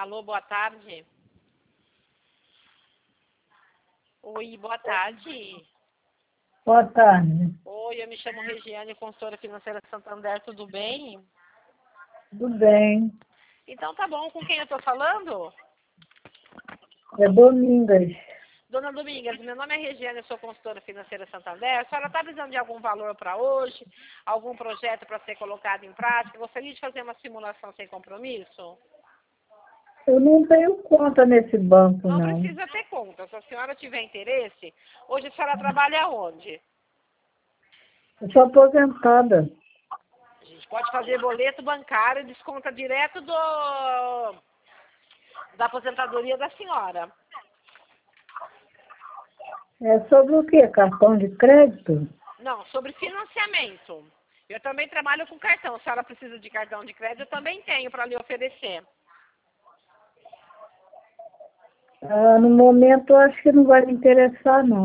Alô, boa tarde. Oi, boa tarde. Boa tarde. Oi, eu me chamo Regiane, consultora financeira Santander, tudo bem? Tudo bem? Então tá bom, com quem eu tô falando? É Domingas. Dona Domingas, meu nome é Regiane, eu sou consultora financeira Santander. A senhora está precisando de algum valor para hoje? Algum projeto para ser colocado em prática? Gostaria de fazer uma simulação sem compromisso? Eu não tenho conta nesse banco, Não não. precisa ter conta. Se a senhora tiver interesse, hoje a senhora trabalha onde? Eu sou aposentada. A gente pode fazer boleto bancário e desconta direto da aposentadoria da senhora. É sobre o quê? Cartão de crédito? Não, sobre financiamento. Eu também trabalho com cartão. Se a senhora precisa de cartão de crédito, eu também tenho para lhe oferecer. No momento, eu acho que não vai me interessar, não.